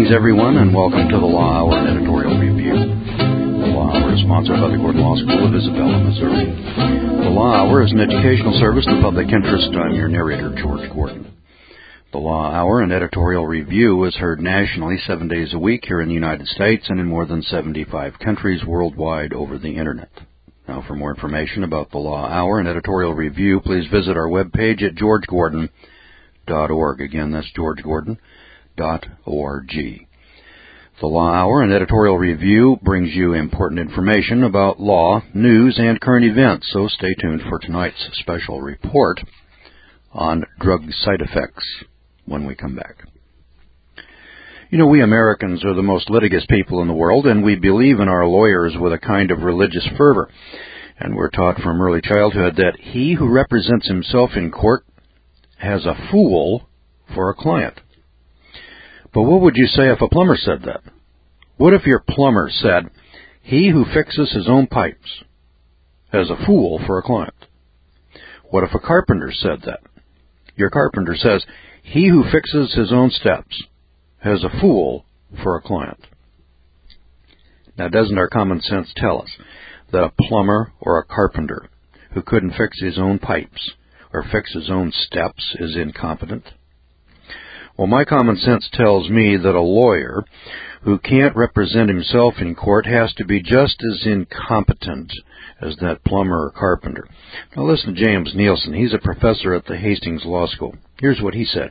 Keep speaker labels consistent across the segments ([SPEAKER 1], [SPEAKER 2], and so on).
[SPEAKER 1] Greetings, everyone, and welcome to the Law Hour and Editorial Review. The Law Hour is sponsored by the Gordon Law School of Isabella, Missouri. The Law Hour is an educational service in the public interest. I'm your narrator, George Gordon. The Law Hour and Editorial Review is heard nationally 7 days a week here in the United States and in more than 75 countries worldwide over the Internet. Now, for more information about the Law Hour and Editorial Review, please visit our webpage at georgegordon.org. Again, that's georgegordon.org. The Law Hour and Editorial Review brings you important information about law, news, and current events, so stay tuned for tonight's special report on drug side effects when we come back. You know, we Americans are the most litigious people in the world, and we believe in our lawyers with a kind of religious fervor. And we're taught from early childhood that he who represents himself in court has a fool for a client. But what would you say if a plumber said that? What if your plumber said, he who fixes his own pipes has a fool for a client? What if a carpenter said that? Your carpenter says, he who fixes his own steps has a fool for a client. Now, doesn't our common sense tell us that a plumber or a carpenter who couldn't fix his own pipes or fix his own steps is incompetent? Well, my common sense tells me that a lawyer who can't represent himself in court has to be just as incompetent as that plumber or carpenter. Now listen to James Nielsen. He's a professor at the Hastings Law School. Here's what he said.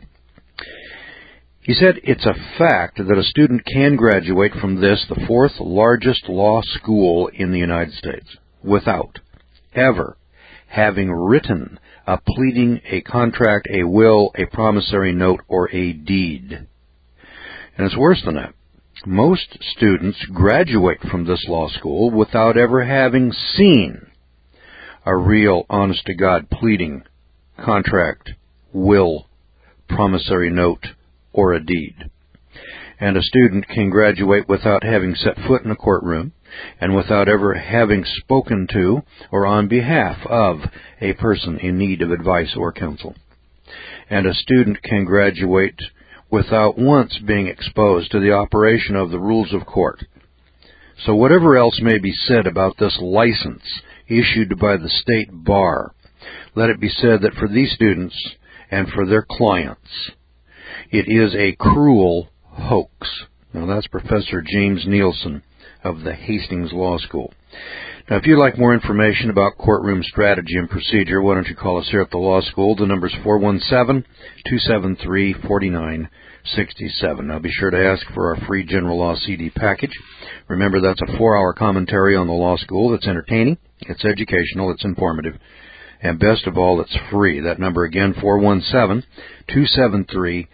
[SPEAKER 1] He said, it's a fact that a student can graduate from this, the fourth largest law school in the United States, without ever having written a pleading, a contract, a will, a promissory note, or a deed. And it's worse than that. Most students graduate from this law school without ever having seen a real, honest-to-God pleading, contract, will, promissory note, or a deed. And a student can graduate without having set foot in a courtroom and without ever having spoken to or on behalf of a person in need of advice or counsel. And a student can graduate without once being exposed to the operation of the rules of court. So whatever else may be said about this license issued by the state bar, let it be said that for these students and for their clients, it is a cruel hoax. Now, that's Professor James Nielsen of the Hastings Law School. Now, if you'd like more information about courtroom strategy and procedure, why don't you call us here at the law school? The number's 417-273-4967. Now, be sure to ask for our free general law CD package. Remember, that's a 4-hour commentary on the law school that's entertaining, it's educational, it's informative, and best of all, it's free. That number again, 417-273-4967.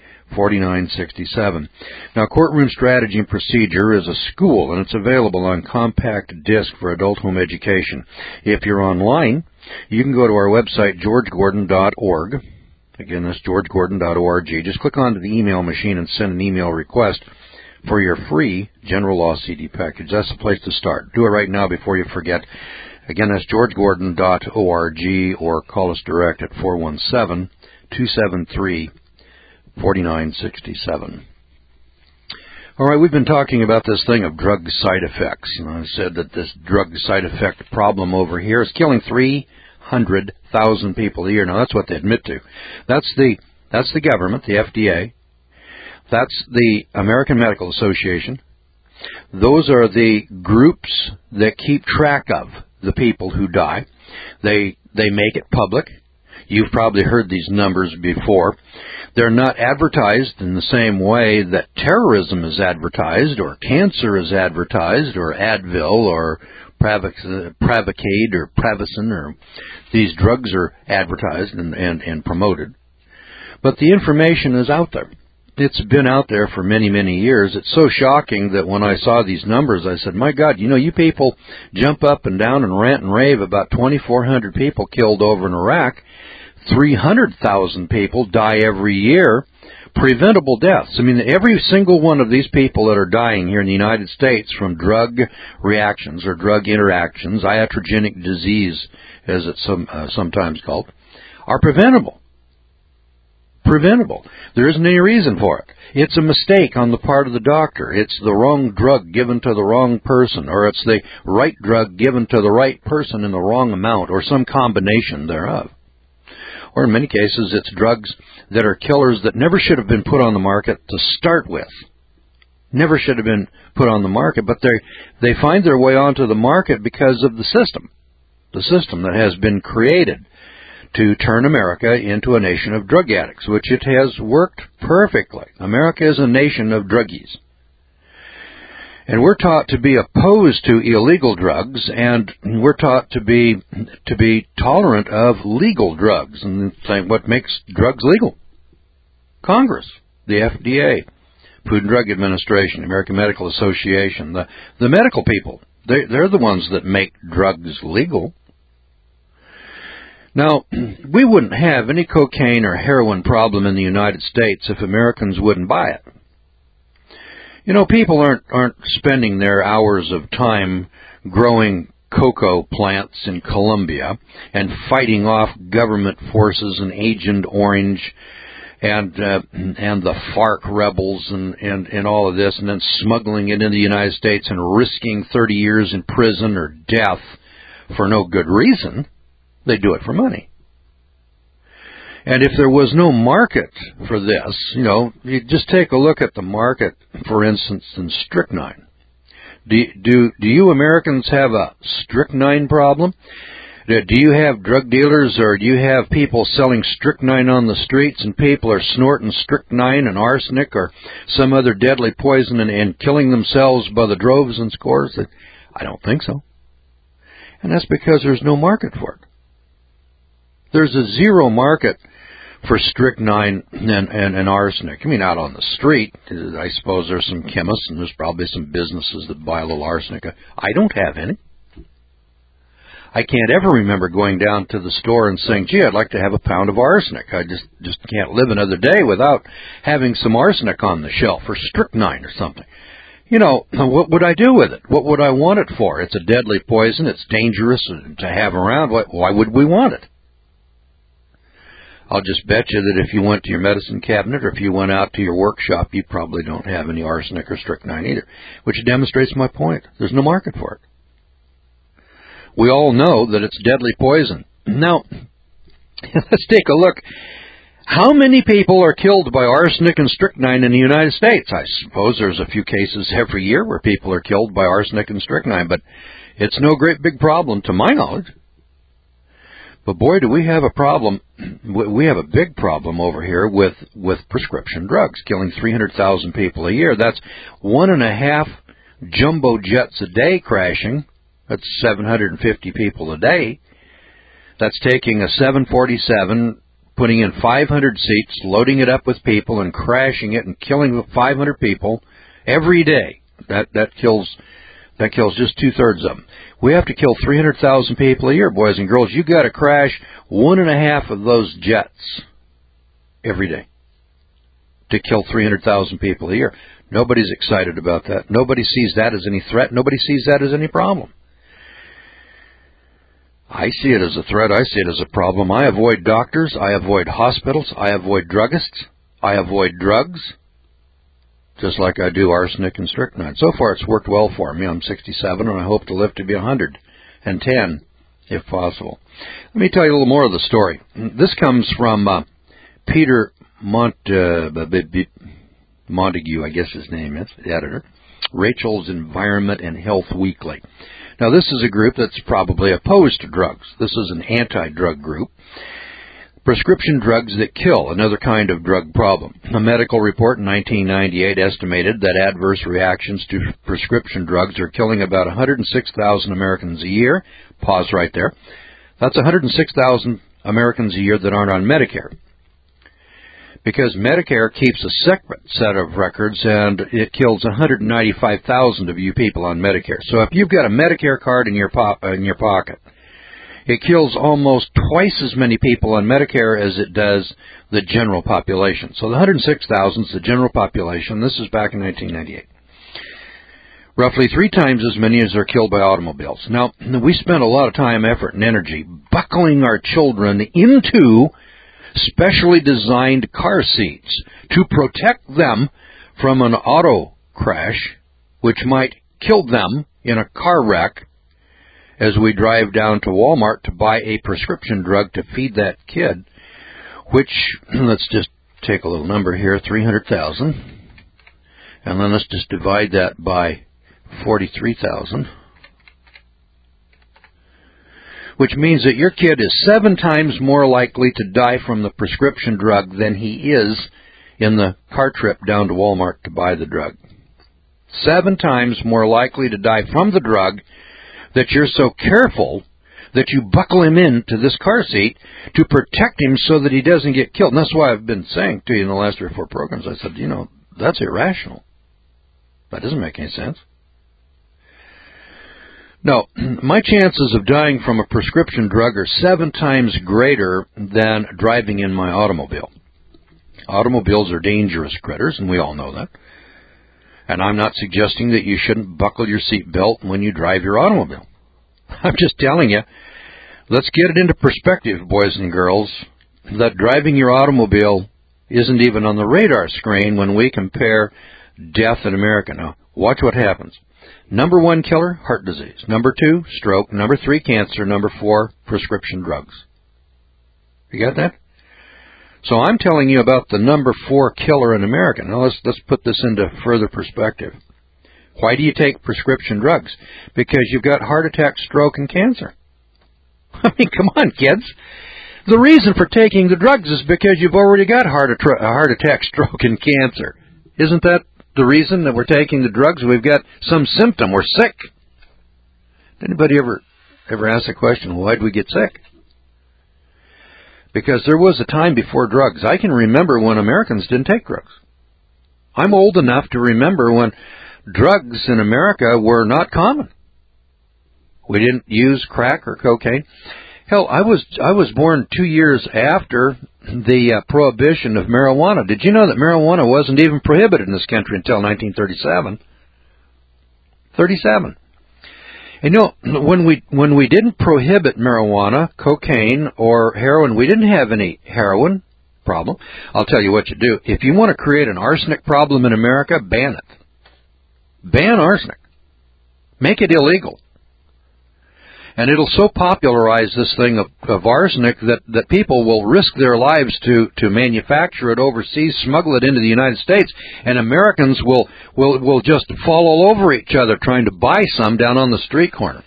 [SPEAKER 1] Now, Courtroom Strategy and Procedure is a school, and it's available on compact disc for adult home education. If you're online, you can go to our website, georgegordon.org. Again, that's georgegordon.org. Just click onto the email machine and send an email request for your free general law CD package. That's the place to start. Do it right now before you forget. Again, that's georgegordon.org, or call us direct at 417-273-4967. All right, we've been talking about this thing of drug side effects. And I said that this drug side effect problem over here is killing 300,000 people a year. Now, that's what they admit to. That's the government, the FDA. That's the American Medical Association. Those are the groups that keep track of the people who die. They make it public. You've probably heard these numbers before. They're not advertised in the same way that terrorism is advertised, or cancer is advertised, or Advil, or Pravacade, or Pravicin, or these drugs are advertised and promoted. But the information is out there. It's been out there for many, many years. It's so shocking that when I saw these numbers, I said, my God, you people jump up and down and rant and rave about 2,400 people killed over in Iraq. 300,000 people die every year, preventable deaths. I mean, every single one of these people that are dying here in the United States from drug reactions or drug interactions, iatrogenic disease, as it's sometimes called, are preventable. preventable. There isn't any reason for it. It's a mistake on the part of the doctor. It's the wrong drug given to the wrong person, or it's the right drug given to the right person in the wrong amount, or some combination thereof. Or in many cases, it's drugs that are killers that never should have been put on the market to start with. Never should have been put on the market, but they find their way onto the market because of the system that has been created to turn America into a nation of drug addicts, which it has worked perfectly. America is a nation of druggies. And we're taught to be opposed to illegal drugs, and we're taught to be tolerant of legal drugs. And what makes drugs legal? Congress, the FDA, Food and Drug Administration, American Medical Association, the medical people. They're the ones that make drugs legal. Now, we wouldn't have any cocaine or heroin problem in the United States if Americans wouldn't buy it. You know, people aren't spending their hours of time growing cocoa plants in Colombia and fighting off government forces and Agent Orange and the FARC rebels and all of this, and then smuggling it into the United States and risking 30 years in prison or death for no good reason. They do it for money. And if there was no market for this, you just take a look at the market, for instance, in strychnine. Do you Americans have a strychnine problem? Do you have drug dealers, or do you have people selling strychnine on the streets, and people are snorting strychnine and arsenic or some other deadly poison and killing themselves by the droves and scores? I don't think so. And that's because there's no market for it. There's a zero market for strychnine and arsenic. I mean, out on the street, I suppose there's some chemists and there's probably some businesses that buy a little arsenic. I don't have any. I can't ever remember going down to the store and saying, gee, I'd like to have a pound of arsenic. I just can't live another day without having some arsenic on the shelf, or strychnine or something. What would I do with it? What would I want it for? It's a deadly poison. It's dangerous to have around. Why would we want it? I'll just bet you that if you went to your medicine cabinet or if you went out to your workshop, you probably don't have any arsenic or strychnine either, which demonstrates my point. There's no market for it. We all know that it's deadly poison. Now, let's take a look. How many people are killed by arsenic and strychnine in the United States? I suppose there's a few cases every year where people are killed by arsenic and strychnine, but it's no great big problem to my knowledge. But boy, do we have a problem. We have a big problem over here with prescription drugs, killing 300,000 people a year. That's 1.5 jumbo jets a day crashing. That's 750 people a day. That's taking a 747, putting in 500 seats, loading it up with people, and crashing it and killing 500 people every day. That kills just 2/3 of them. We have to kill 300,000 people a year, boys and girls. You got to crash 1.5 of those jets every day to kill 300,000 people a year. Nobody's excited about that. Nobody sees that as any threat. Nobody sees that as any problem. I see it as a threat. I see it as a problem. I avoid doctors. I avoid hospitals. I avoid druggists. I avoid drugs, just like I do arsenic and strychnine. So far, it's worked well for me. I'm 67, and I hope to live to be 110, if possible. Let me tell you a little more of the story. This comes from Peter Montague, I guess his name is, the editor, Rachel's Environment and Health Weekly. Now, this is a group that's probably opposed to drugs. This is an anti-drug group. Prescription drugs that kill, another kind of drug problem. A medical report in 1998 estimated that adverse reactions to prescription drugs are killing about 106,000 Americans a year. Pause right there. That's 106,000 Americans a year that aren't on Medicare. Because Medicare keeps a separate set of records, and it kills 195,000 of you people on Medicare. So if you've got a Medicare card in your pocket, it kills almost twice as many people on Medicare as it does the general population. So the 106,000 is the general population. This is back in 1998. Roughly 3 times as many as are killed by automobiles. Now, we spent a lot of time, effort, and energy buckling our children into specially designed car seats to protect them from an auto crash, which might kill them in a car wreck as we drive down to Walmart to buy a prescription drug to feed that kid, which, let's just take a little number here, 300,000, and then let's just divide that by 43,000, which means that your kid is 7 times more likely to die from the prescription drug than he is in the car trip down to Walmart to buy the drug. 7 times more likely to die from the drug that you're so careful that you buckle him into this car seat to protect him so that he doesn't get killed. And that's why I've been saying to you in the last 3 or 4 programs, I said, that's irrational. That doesn't make any sense. No, my chances of dying from a prescription drug are 7 times greater than driving in my automobile. Automobiles are dangerous critters, and we all know that. And I'm not suggesting that you shouldn't buckle your seatbelt when you drive your automobile. I'm just telling you, let's get it into perspective, boys and girls, that driving your automobile isn't even on the radar screen when we compare death in America. Now, watch what happens. Number 1 killer, heart disease. Number 2, stroke. Number 3, cancer. Number 4, prescription drugs. You got that? So I'm telling you about the number 4 killer in America. Now let's put this into further perspective. Why do you take prescription drugs? Because you've got heart attack, stroke, and cancer. I mean, come on, kids. The reason for taking the drugs is because you've already got heart attack, stroke, and cancer. Isn't that the reason that we're taking the drugs? We've got some symptom. We're sick. Did anybody ever ask the question, why did we get sick? Because there was a time before drugs. I can remember when Americans didn't take drugs. I'm old enough to remember when drugs in America were not common. We didn't use crack or cocaine. Hell, I was born 2 years after the prohibition of marijuana. Did you know that marijuana wasn't even prohibited in this country until 1937? 37. And when we didn't prohibit marijuana, cocaine, or heroin, we didn't have any heroin problem. I'll tell you what you do. If you want to create an arsenic problem in America, ban it. Ban arsenic. Make it illegal. And it'll so popularize this thing of arsenic that people will risk their lives to manufacture it overseas, smuggle it into the United States, and Americans will just fall all over each other trying to buy some down on the street corner.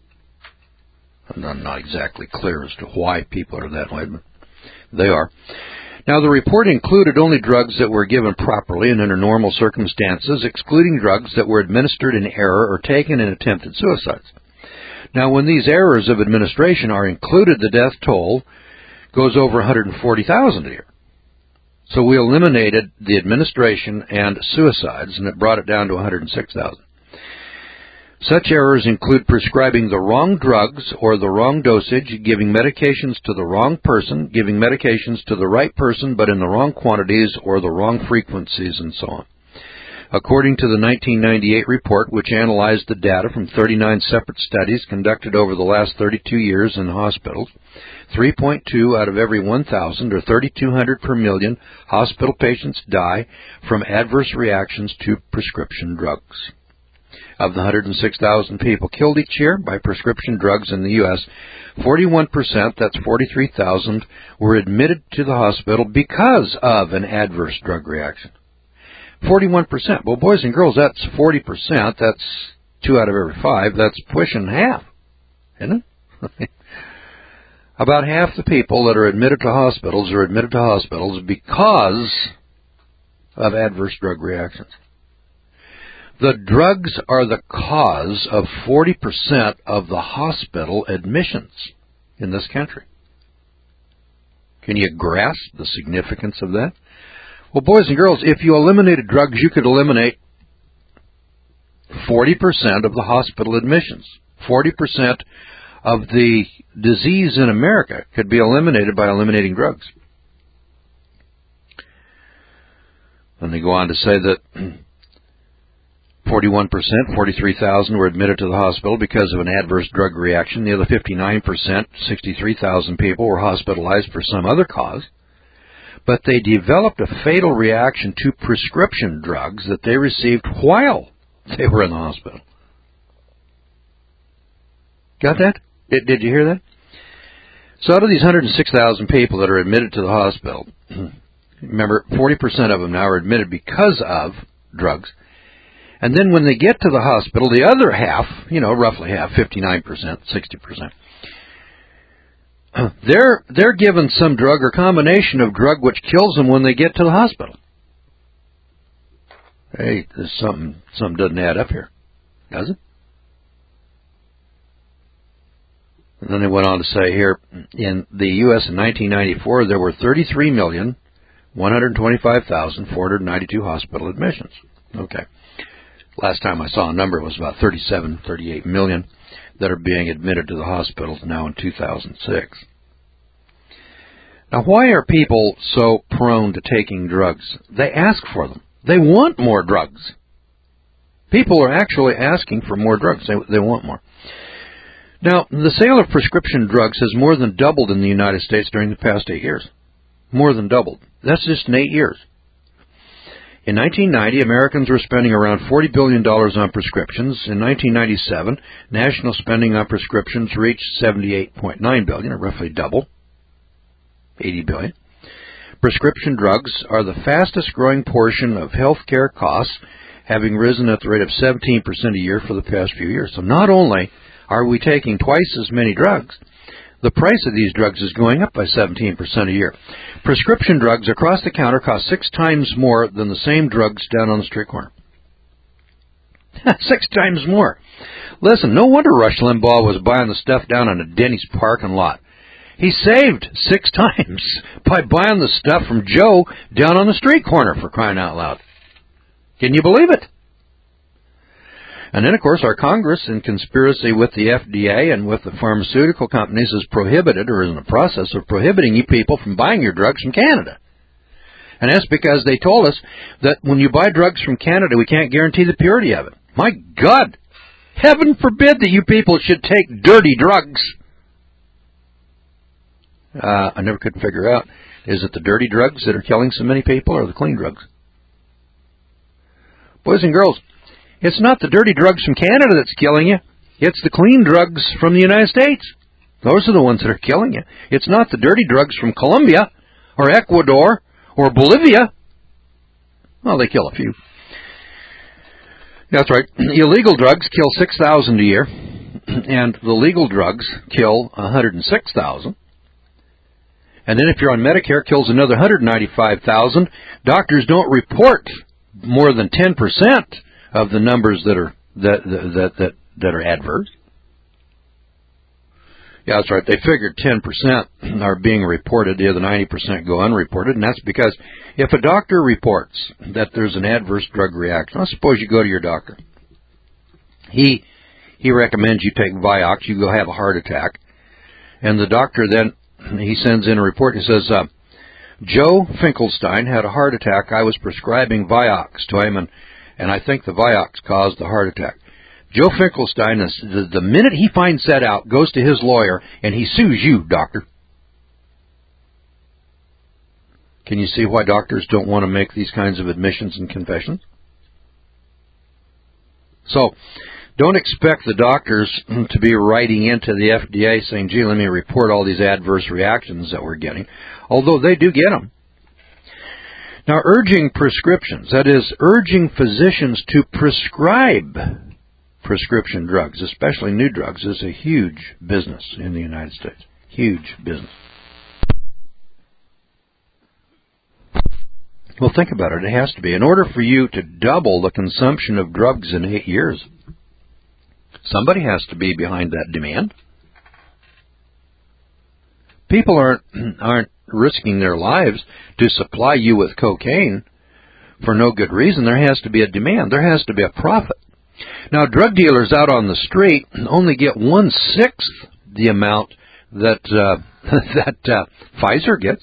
[SPEAKER 1] I'm not exactly clear as to why people are that way, but they are. Now, the report included only drugs that were given properly and under normal circumstances, excluding drugs that were administered in error or taken in attempted suicides. Now, when these errors of administration are included, the death toll goes over 140,000 a year. So we eliminated the administration and suicides, and it brought it down to 106,000. Such errors include prescribing the wrong drugs or the wrong dosage, giving medications to the wrong person, giving medications to the right person but in the wrong quantities or the wrong frequencies, and so on. According to the 1998 report, which analyzed the data from 39 separate studies conducted over the last 32 years in hospitals, 3.2 out of every 1,000, or 3,200 per million, hospital patients die from adverse reactions to prescription drugs. Of the 106,000 people killed each year by prescription drugs in the U.S., 41%, that's 43,000, were admitted to the hospital because of an adverse drug reaction. 41%. Well, boys and girls, that's 40%. That's 2 out of every 5. That's pushing half, isn't it? About half the people that are admitted to hospitals are admitted to hospitals because of adverse drug reactions. The drugs are the cause of 40% of the hospital admissions in this country. Can you grasp the significance of that? Well, boys and girls, if you eliminated drugs, you could eliminate 40% of the hospital admissions. 40% of the disease in America could be eliminated by eliminating drugs. And they go on to say that 41%, 43,000, were admitted to the hospital because of an adverse drug reaction. The other 59%, 63,000 people, were hospitalized for some other cause. but they developed a fatal reaction to prescription drugs that they received while they were in the hospital. Got that? Did you hear that? So out of these 106,000 people that are admitted to the hospital, remember, 40% of them now are admitted because of drugs. And then when they get to the hospital, the other half, roughly half, 59%, 60%, they're given some drug or combination of drug which kills them when they get to the hospital. Hey, there's something doesn't add up here, does it? And then they went on to say here, in the U.S. in 1994, there were 33,125,492 hospital admissions. Okay. Last time I saw a number, it was about 38 million that are being admitted to the hospitals now in 2006. Now, why are people so prone to taking drugs? They ask for them. They want more drugs. People are actually asking for more drugs. They want more. Now, the sale of prescription drugs has more than doubled in the United States during the past 8 years. More than doubled. That's just in 8 years. In 1990, Americans were spending around $40 billion on prescriptions. In 1997, national spending on prescriptions reached $78.9 billion, or roughly double, $80 billion. Prescription drugs are the fastest growing portion of health care costs, having risen at the rate of 17% a year for the past few years. So not only are we taking twice as many drugs, the price of these drugs is going up by 17% a year. Prescription drugs across the counter cost 6 times more than the same drugs down on the street corner. 6 times more. Listen, no wonder Rush Limbaugh was buying the stuff down in a Denny's parking lot. He saved 6 times by buying the stuff from Joe down on the street corner, for crying out loud. Can you believe it? And then, of course, our Congress, in conspiracy with the FDA and with the pharmaceutical companies, has prohibited, or is in the process of prohibiting you people from buying your drugs from Canada. And that's because they told us that when you buy drugs from Canada, we can't guarantee the purity of it. My God! Heaven forbid that you people should take dirty drugs. I never could figure out, is it the dirty drugs that are killing so many people, or the clean drugs? Boys and girls, it's not the dirty drugs from Canada that's killing you. It's the clean drugs from the United States. Those are the ones that are killing you. It's not the dirty drugs from Colombia or Ecuador or Bolivia. Well, they kill a few. That's right. Illegal drugs kill 6,000 a year, and the legal drugs kill 106,000. And then if you're on Medicare, it kills another 195,000. Doctors don't report more than 10% of the numbers that are adverse. Yeah, that's right. They figured 10% are being reported. The other 90% go unreported, and that's because if a doctor reports that there's an adverse drug reaction, let's suppose you go to your doctor. He recommends you take Vioxx. You go have a heart attack, and the doctor then he sends in a report. He says, Joe Finkelstein had a heart attack. I was prescribing Vioxx to him, and I think the Vioxx caused the heart attack. Joe Finkelstein, the minute he finds that out, goes to his lawyer, and he sues you, doctor. Can you see why doctors don't want to make these kinds of admissions and confessions? So, don't expect the doctors to be writing into the FDA saying, gee, let me report all these adverse reactions that we're getting, although they do get them. Now, urging prescriptions, that is, urging physicians to prescribe prescription drugs, especially new drugs, is a huge business in the United States. Huge business. Well, think about it. It has to be. In order for you to double the consumption of drugs in 8 years, somebody has to be behind that demand. People aren't risking their lives to supply you with cocaine for no good reason. There has to be a demand. There has to be a profit. Now, drug dealers out on the street only get 1/6 the amount that Pfizer gets.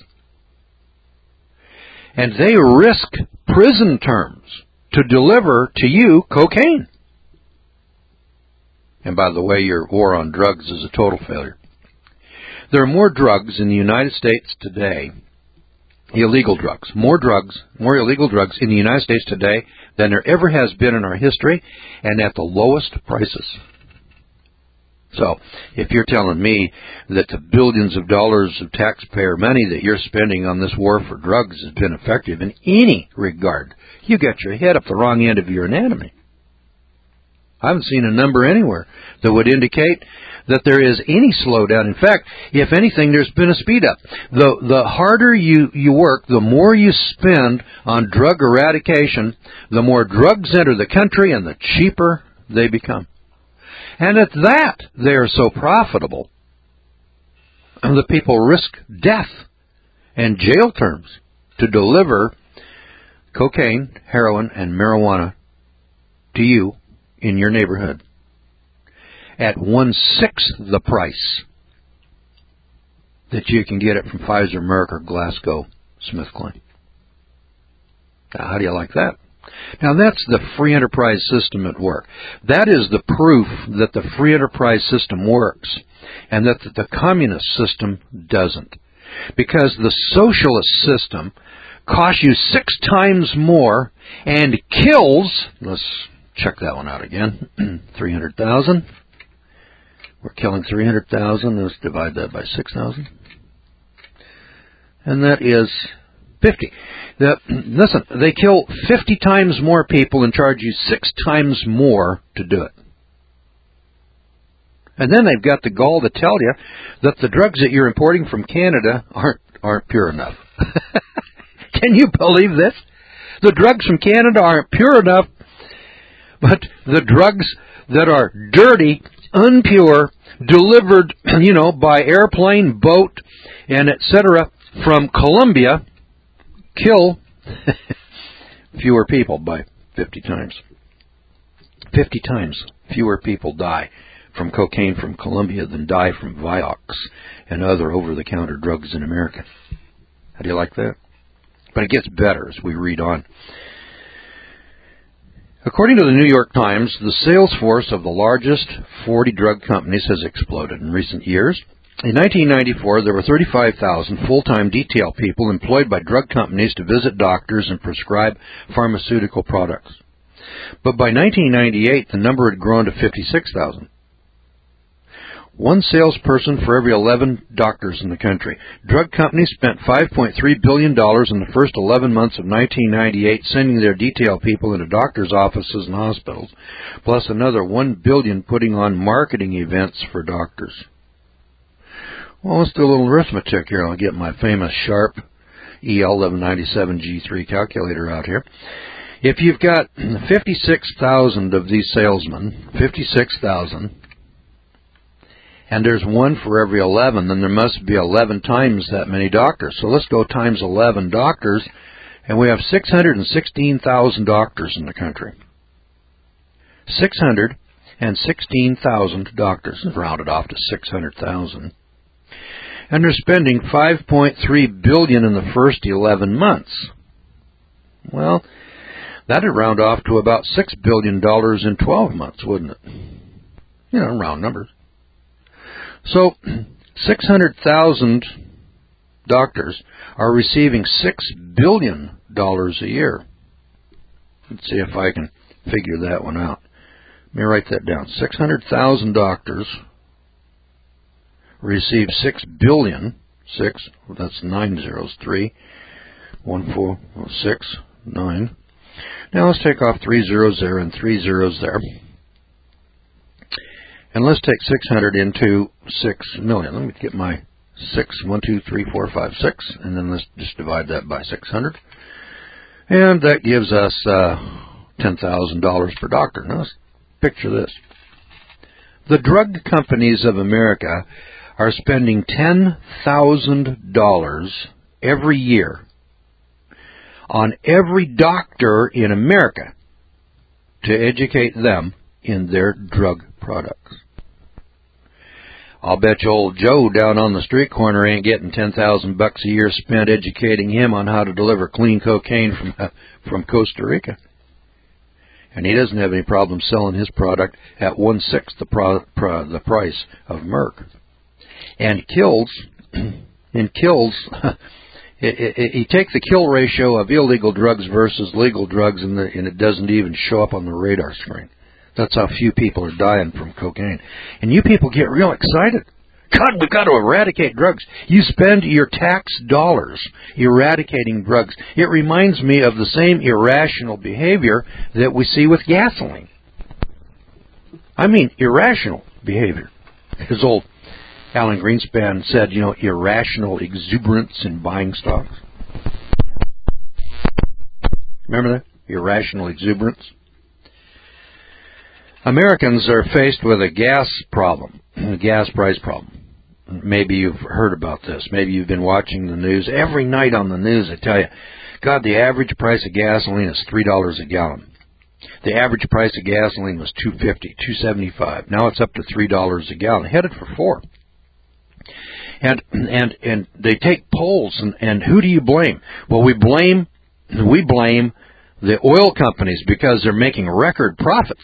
[SPEAKER 1] And they risk prison terms to deliver to you cocaine. And by the way, your war on drugs is a total failure. There are more drugs in the United States today illegal drugs. More illegal drugs in the United States today than there ever has been in our history, and at the lowest prices. So, if you're telling me that the billions of dollars of taxpayer money that you're spending on this war for drugs has been effective in any regard, you got your head up the wrong end of your anatomy. I haven't seen a number anywhere that would indicate that there is any slowdown. In fact, if anything, there's been a speed up. The harder you work, the more you spend on drug eradication, the more drugs enter the country and the cheaper they become. And at that, they are so profitable, the people risk death and jail terms to deliver cocaine, heroin, and marijuana to you in your neighborhood at 1/6 the price that you can get it from Pfizer, Merck, or GlaxoSmithKline. Now, how do you like that? Now, that's the free enterprise system at work. That is the proof that the free enterprise system works and that the communist system doesn't. Because the socialist system costs you 6 times more and kills, let's check that one out again, 300,000. We're killing 300,000. Let's divide that by 6,000. And that is 50. Listen, they kill 50 times more people and charge you 6 times more to do it. And then they've got the gall to tell you that the drugs that you're importing from Canada aren't pure enough. Can you believe this? The drugs from Canada aren't pure enough, but the drugs that are dirty, unpure, delivered, by airplane, boat, and etc. from Colombia kill fewer people by 50 times. 50 times fewer people die from cocaine from Colombia than die from Vioxx and other over-the-counter drugs in America. How do you like that? But it gets better as we read on. According to the New York Times, the sales force of the largest 40 drug companies has exploded in recent years. In 1994, there were 35,000 full-time detail people employed by drug companies to visit doctors and prescribe pharmaceutical products. But by 1998, the number had grown to 56,000. One salesperson for every 11 doctors in the country. Drug companies spent $5.3 billion in the first 11 months of 1998 sending their detail people into doctors' offices and hospitals, plus another $1 billion putting on marketing events for doctors. Well, let's do a little arithmetic here. I'll get my famous Sharp EL1197G3 calculator out here. If you've got 56,000 of these salesmen, 56,000, and there's one for every 11, then there must be 11 times that many doctors. So let's go times 11 doctors, and we have 616,000 doctors in the country. 616,000 doctors, rounded off to 600,000. And they're spending $5.3 billion in the first 11 months. Well, that'd round off to about $6 billion in 12 months, wouldn't it? Round numbers. So, 600,000 doctors are receiving $6 billion a year. Let's see if I can figure that one out. Let me write that down. 600,000 doctors receive $6 billion. That's 9 zeros. 3, 1, 4, 6, 9. Now let's take off 3 zeros there and 3 zeros there. And let's take 600 into 6 million. Let me get my 6, 1, 2, 3, 4, 5, 6, and then let's just divide that by 600. And that gives us $10,000 per doctor. Now let's picture this. The drug companies of America are spending $10,000 every year on every doctor in America to educate them in their drug products. I'll bet you old Joe down on the street corner ain't getting $10,000 a year spent educating him on how to deliver clean cocaine from Costa Rica. And he doesn't have any problem selling his product at 1/6 the price of Merck. And kills You take the kill ratio of illegal drugs versus legal drugs, and it doesn't even show up on the radar screen. That's how few people are dying from cocaine. And you people get real excited. God, we've got to eradicate drugs. You spend your tax dollars eradicating drugs. It reminds me of the same irrational behavior that we see with gasoline. I mean, irrational behavior. His old Alan Greenspan said, irrational exuberance in buying stocks. Remember that? Irrational exuberance. Americans are faced with a gas problem, a gas price problem. Maybe you've heard about this. Maybe you've been watching the news. Every night on the news, they tell you, God, the average price of gasoline is $3 a gallon. The average price of gasoline was $2.50, $2.75. Now it's up to $3 a gallon, headed for $4. And they take polls, and who do you blame? Well, we blame the oil companies because they're making record profits.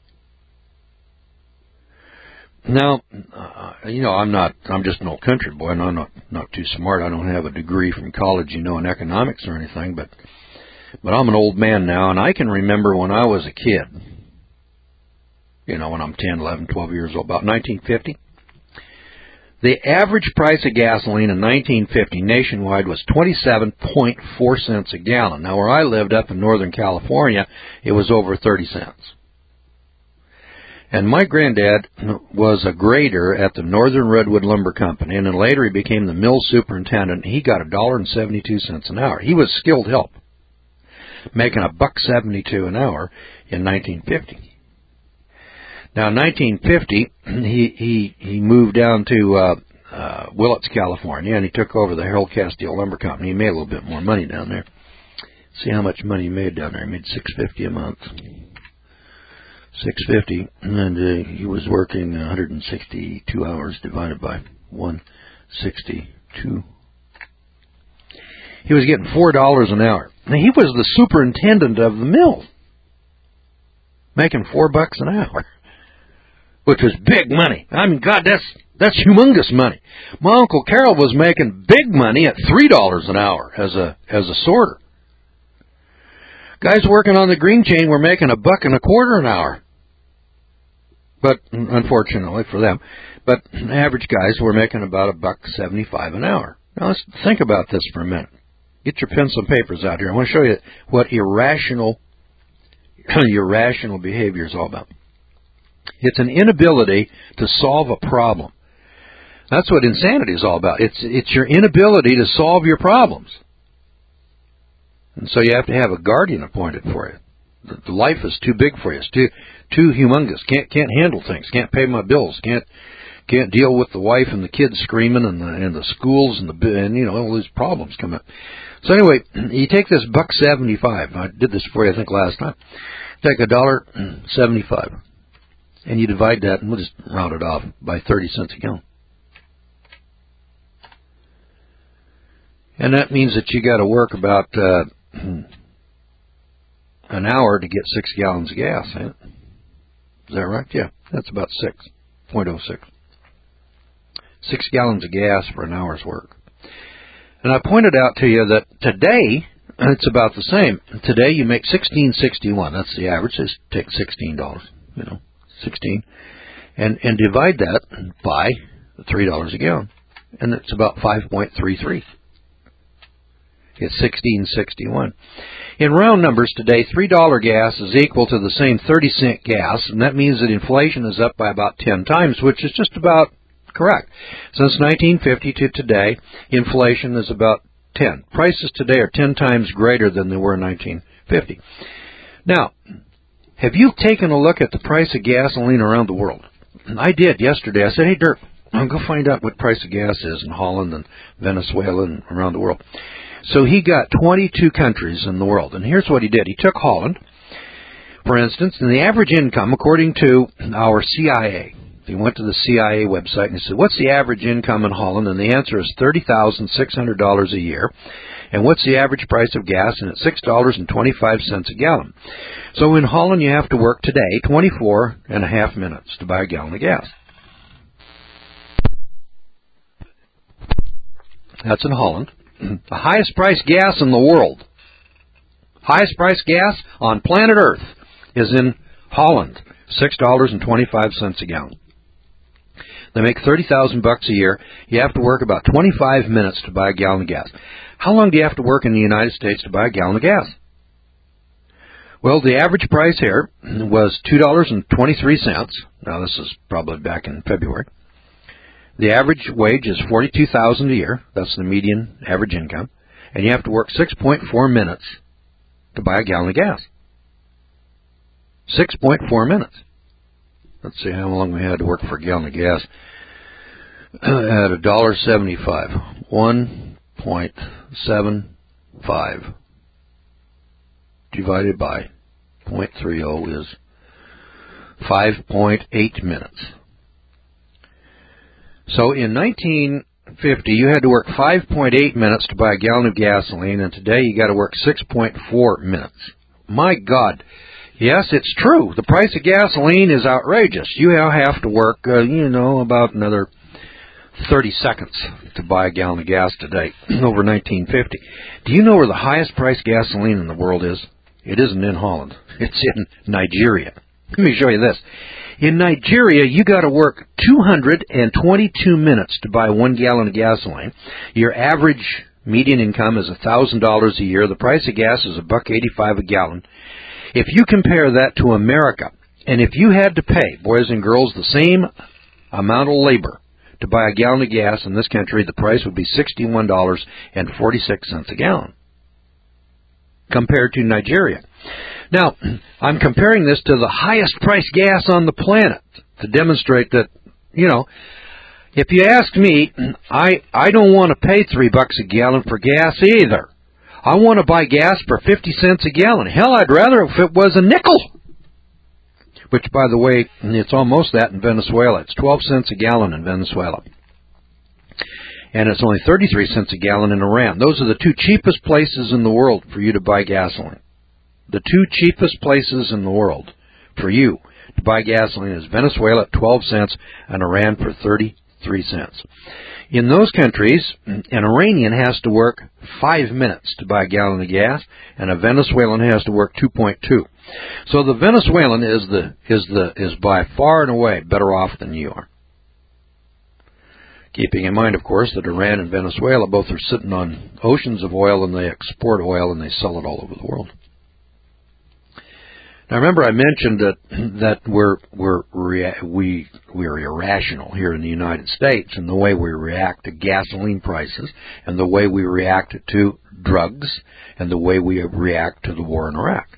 [SPEAKER 1] Now, I'm just an old country boy, and I'm not too smart. I don't have a degree from college, in economics or anything, but I'm an old man now, and I can remember when I was a kid, when I'm 10, 11, 12 years old, about 1950. The average price of gasoline in 1950 nationwide was 27.4 cents a gallon. Now, where I lived up in Northern California, it was over 30 cents. And my granddad was a grader at the Northern Redwood Lumber Company, and then later he became the mill superintendent, and he got $1.72 an hour. He was skilled help, making $1.72 an hour in 1950. Now, in 1950, he moved down to Willits, California, and he took over the Harold Castile Lumber Company. He made a little bit more money down there. See how much money he made down there. He made $650 a month. $650, and he was working 162 hours divided by 162. He was getting $4 an hour. Now, he was the superintendent of the mill, making $4 an hour, which was big money. I mean, God, that's humongous money. My Uncle Carol was making big money at $3 an hour as a sorter. Guys working on the green chain were making $1.25 an hour. But unfortunately for them, average guys were making about $1.75 an hour. Now let's think about this for a minute. Get your pencil and papers out here. I want to show you what irrational behavior is all about. It's an inability to solve a problem. That's what insanity is all about. It's your inability to solve your problems. And so you have to have a guardian appointed for you. The life is too big for you. It's too humongous. Can't handle things. Can't pay my bills. Can't deal with the wife and the kids screaming and the schools and all these problems come up. So anyway, you take this $1.75. I did this for you, I think, last time. Take $1.75, and you divide that, and we'll just round it off by 30 cents a gallon. And that means that you got to work about an hour to get 6 gallons of gas, ain't it? Is that right? Yeah, that's about 6.06. 6 gallons of gas for an hour's work. And I pointed out to you that today, it's about the same. Today you make $16.61. That's the average. Just take $16, 16, and divide that by $3 a gallon. And it's about 5.33. It's $16.61. In round numbers today, $3 gas is equal to the same 30-cent gas, and that means that inflation is up by about 10 times, which is just about correct. Since 1950 to today, inflation is about 10. Prices today are 10 times greater than they were in 1950. Now, have you taken a look at the price of gasoline around the world? I did yesterday. I said, hey, Dirk, I'll go find out what price of gas is in Holland and Venezuela and around the world. So he got 22 countries in the world, and here's what he did. He took Holland, for instance, and the average income, according to our CIA, he went to the CIA website and he said, what's the average income in Holland? And the answer is $30,600 a year. And what's the average price of gas? And it's $6.25 a gallon. So in Holland, you have to work today 24 and a half minutes to buy a gallon of gas. That's in Holland. the highest priced gas in the world, highest priced gas on planet Earth, is in Holland, $6.25 a gallon. They make $30,000 a year. You have to work about 25 minutes to buy a gallon of gas. How long do you have to work in the United States to buy a gallon of gas? Well, the average price here was $2.23. Now, this is probably back in February. The average wage is $42,000 a year. That's the median average income. And you have to work 6.4 minutes to buy a gallon of gas. 6.4 minutes. Let's see how long we had to work for a gallon of gas. At $1.75. 1.75 divided by 0.30 is 5.8 minutes. So in 1950, you had to work 5.8 minutes to buy a gallon of gasoline, and today you got to work 6.4 minutes. My God. Yes, it's true. The price of gasoline is outrageous. You now have to work, about another 30 seconds to buy a gallon of gas today over 1950. Do you know where the highest priced gasoline in the world is? It isn't in Holland. It's in Nigeria. Let me show you this. In Nigeria, you got to work 222 minutes to buy 1 gallon of gasoline. Your average median income is $1,000 a year. The price of gas is $1.85 a gallon. If you compare that to America, and if you had to pay, boys and girls, the same amount of labor to buy a gallon of gas in this country, the price would be $61.46 a gallon compared to Nigeria. Now, I'm comparing this to the highest priced gas on the planet to demonstrate that, if you ask me, I don't want to pay $3 a gallon for gas either. I want to buy gas for 50 cents a gallon. Hell, I'd rather if it was a nickel. Which, by the way, it's almost that in Venezuela. It's 12 cents a gallon in Venezuela. And it's only 33 cents a gallon in Iran. Those are the two cheapest places in the world for you to buy gasoline. The two cheapest places in the world for you to buy gasoline is Venezuela at 12 cents and Iran for 33 cents. In those countries, an Iranian has to work 5 minutes to buy a gallon of gas, and a Venezuelan has to work 2.2. So the Venezuelan is by far and away better off than you are. Keeping in mind, of course, that Iran and Venezuela both are sitting on oceans of oil, and they export oil and they sell it all over the world. Now, remember, I mentioned that we're irrational here in the United States in the way we react to gasoline prices, and the way we react to drugs, and the way we react to the war in Iraq.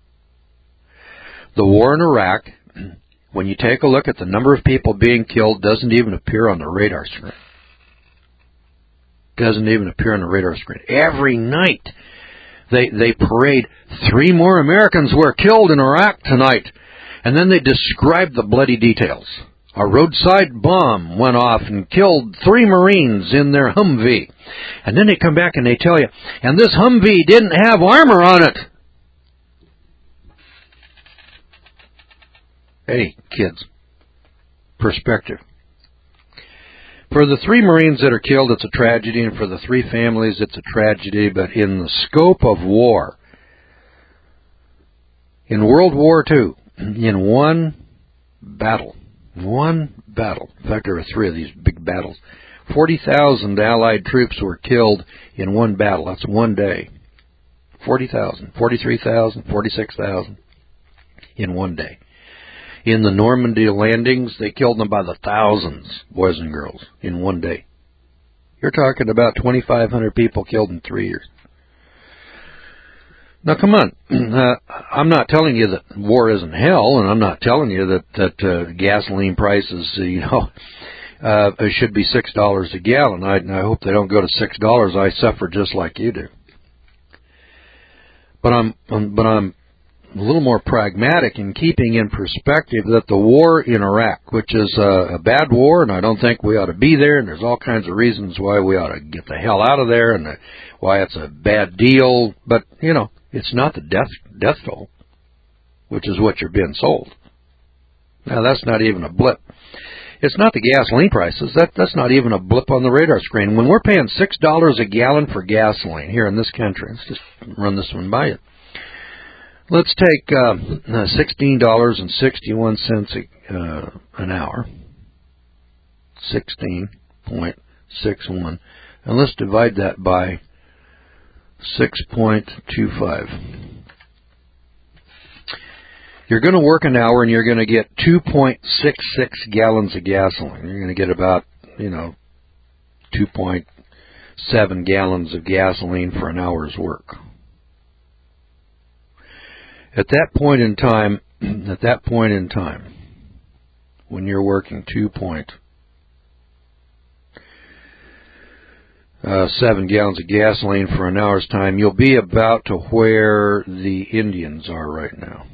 [SPEAKER 1] The war in Iraq, when you take a look at the number of people being killed, doesn't even appear on the radar screen. Doesn't even appear on the radar screen. Every night they parade 3 more Americans were killed in Iraq tonight, and then they describe the bloody details. A roadside bomb went off and killed 3 Marines in their Humvee. And then they come back and they tell you, and this Humvee didn't have armor on it. Hey, kids, perspective. For the 3 Marines that are killed, it's a tragedy, and for the 3 families, it's a tragedy. But in the scope of war, in World War II, in one battle, in fact, there were 3 of these big battles, 40,000 Allied troops were killed in one battle. That's one day. 40,000, 43,000, 46,000 in one day. In the Normandy landings, they killed them by the thousands, boys and girls, in one day. You're talking about 2,500 people killed in 3 years. Now, come on. I'm not telling you that war isn't hell, and I'm not telling you that gasoline prices, should be $6 a gallon. I hope they don't go to $6. I suffer just like you do. But I'm a little more pragmatic in keeping in perspective that the war in Iraq, which is a bad war, and I don't think we ought to be there, and there's all kinds of reasons why we ought to get the hell out of there, and why it's a bad deal, but, it's not the death toll, which is what you're being sold. Now, that's not even a blip. It's not the gasoline prices. That's not even a blip on the radar screen. When we're paying $6 a gallon for gasoline here in this country, let's just run this one by you. Let's take $16.61 an hour, 16.61, and let's divide that by 6.25. You're going to work an hour and you're going to get 2.66 gallons of gasoline. You're going to get about, 2.7 gallons of gasoline for an hour's work. At that point in time, when you're working 2.7 gallons of gasoline for an hour's time, you'll be about to where the Indians are right now.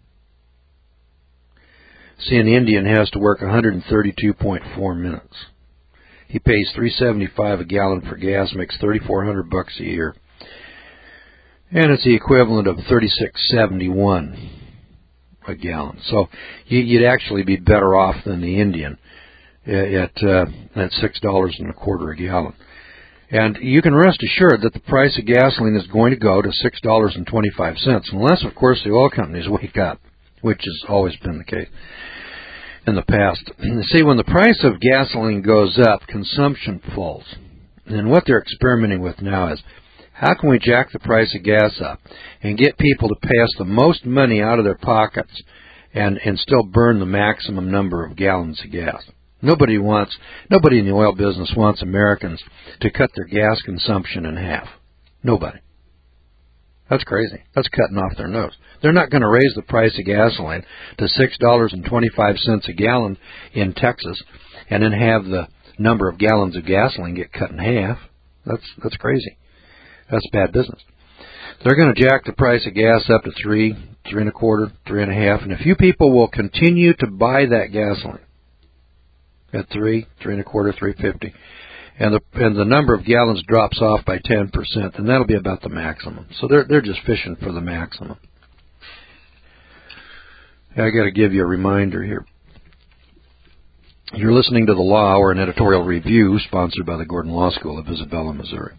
[SPEAKER 1] See, an Indian has to work 132.4 minutes. He pays $3.75 a gallon for gas, makes $3,400 a year, and it's the equivalent of $36.71 a gallon. So you'd actually be better off than the Indian at $6.25 a gallon. And you can rest assured that the price of gasoline is going to go to $6.25, unless, of course, the oil companies wake up, which has always been the case in the past. See, when the price of gasoline goes up, consumption falls. And what they're experimenting with now is, how can we jack the price of gas up and get people to pay us the most money out of their pockets and still burn the maximum number of gallons of gas? Nobody in the oil business wants Americans to cut their gas consumption in half. Nobody. That's crazy. That's cutting off their nose. They're not going to raise the price of gasoline to $6.25 a gallon in Texas and then have the number of gallons of gasoline get cut in half. That's crazy. That's bad business. They're going to jack the price of gas up to $3, $3.25, $3.50, and a few people will continue to buy that gasoline at $3, $3.25, $3.50. And the number of gallons drops off by 10%, and that'll be about the maximum. So they're just fishing for the maximum. I got to give you a reminder here. You're listening to the Law Hour, an editorial review sponsored by the Gordon Law School of Isabella, Missouri.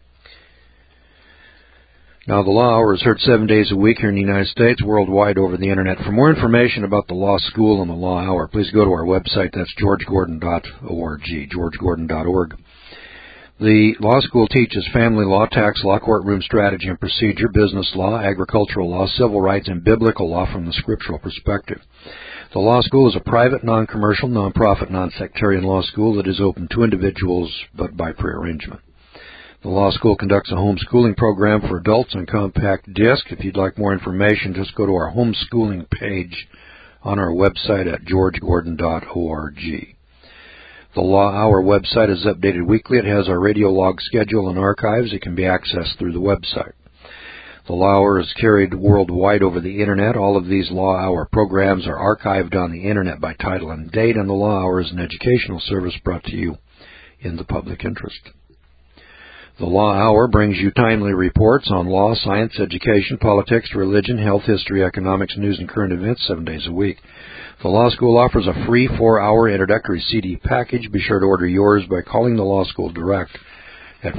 [SPEAKER 1] Now, the Law Hour is heard 7 days a week here in the United States, worldwide over the Internet. For more information about the Law School and the Law Hour, please go to our website. That's georgegordon.org, georgegordon.org. The Law School teaches family law, tax law, courtroom strategy and procedure, business law, agricultural law, civil rights, and biblical law from the scriptural perspective. The Law School is a private, non-commercial, non-profit, non-sectarian law school that is open to individuals but by prearrangement. The Law School conducts a homeschooling program for adults on compact disc. If you'd like more information, just go to our homeschooling page on our website at georgegordon.org. The Law Hour website is updated weekly. It has our radio log schedule and archives. It can be accessed through the website. The Law Hour is carried worldwide over the Internet. All of these Law Hour programs are archived on the Internet by title and date, and the Law Hour is an educational service brought to you in the public interest. The Law Hour brings you timely reports on law, science, education, politics, religion, health, history, economics, news, and current events 7 days a week. The Law School offers a free 4-hour introductory CD package. Be sure to order yours by calling the Law School direct at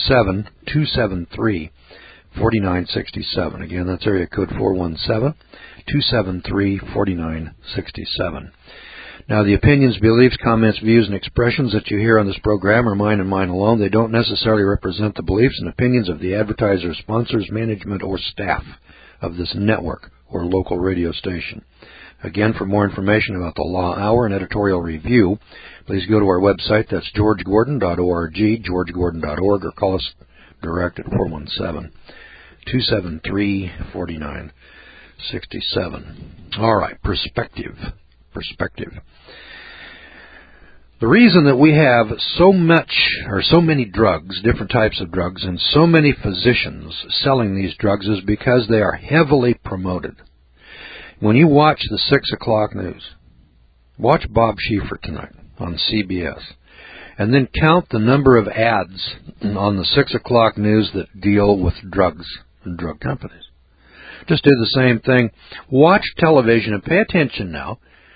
[SPEAKER 1] 417-273-4967. Again, that's area code 417-273-4967. Now, the opinions, beliefs, comments, views, and expressions that you hear on this program are mine and mine alone. They don't necessarily represent the beliefs and opinions of the advertisers, sponsors, management, or staff of this network or local radio station. Again, for more information about the Law Hour and editorial review, please go to our website. That's georgegordon.org, georgegordon.org, or call us direct at 417-273-4967. All right, perspective. The reason that we have so many drugs, different types of drugs, and so many physicians selling these drugs is because they are heavily promoted. When you watch the 6 o'clock news, watch Bob Schieffer tonight on CBS, and then count the number of ads on the 6 o'clock news that deal with drugs and drug companies. Just do the same thing. Watch television and pay attention now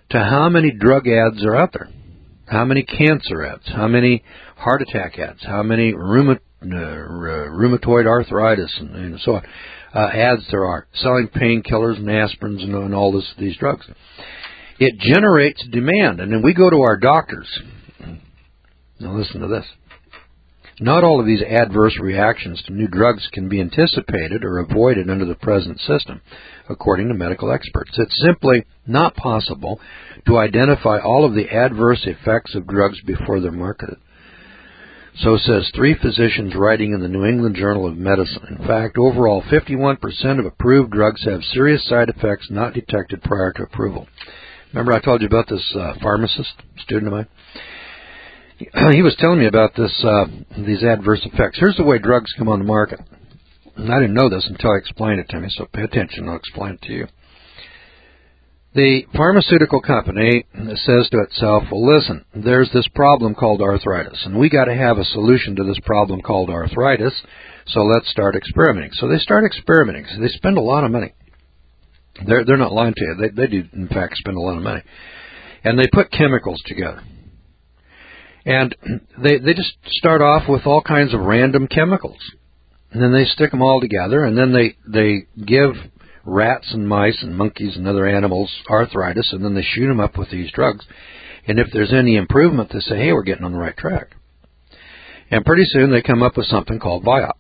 [SPEAKER 2] to how many drug ads are out there, how many cancer ads, how many heart attack ads, how many rheumatoid arthritis and so on ads there are, selling painkillers and aspirins and all these drugs. It generates demand, and then we go to our doctors. Now listen to this. Not all of these adverse reactions to new drugs can be anticipated or avoided under the present system, according to medical experts. It's simply not possible to identify all of the adverse effects of drugs before they're marketed. So says 3 physicians writing in the New England Journal of Medicine. In fact, overall, 51% of approved drugs have serious side effects not detected prior to approval. Remember I told you about this pharmacist, student of mine? He was telling me about these adverse effects. Here's the way drugs come on the market. And I didn't know this until I explained it to me, so pay attention. I'll explain it to you. The pharmaceutical company says to itself, well, listen, there's this problem called arthritis, and we got to have a solution to this problem called arthritis, so let's start experimenting. So they start experimenting. So they spend a lot of money. They're not lying to you. They do, in fact, spend a lot of money. And they put chemicals together. And they just start off with all kinds of random chemicals. And then they stick them all together, and then they give rats and mice and monkeys and other animals arthritis, and then they shoot them up with these drugs. And if there's any improvement, they say, hey, we're getting on the right track. And pretty soon they come up with something called Vioxx.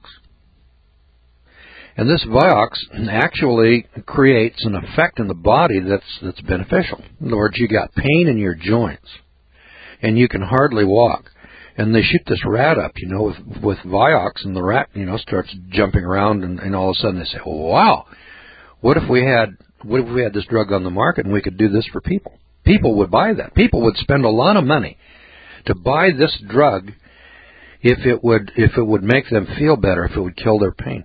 [SPEAKER 2] And this Vioxx actually creates an effect in the body that's beneficial. In other words, you got pain in your joints, and you can hardly walk. And they shoot this rat up, with Vioxx, and the rat, starts jumping around, and all of a sudden they say, oh, wow, what if we had this drug on the market and we could do this for people? People would buy that. People would spend a lot of money to buy this drug if it would make them feel better, if it would kill their pain.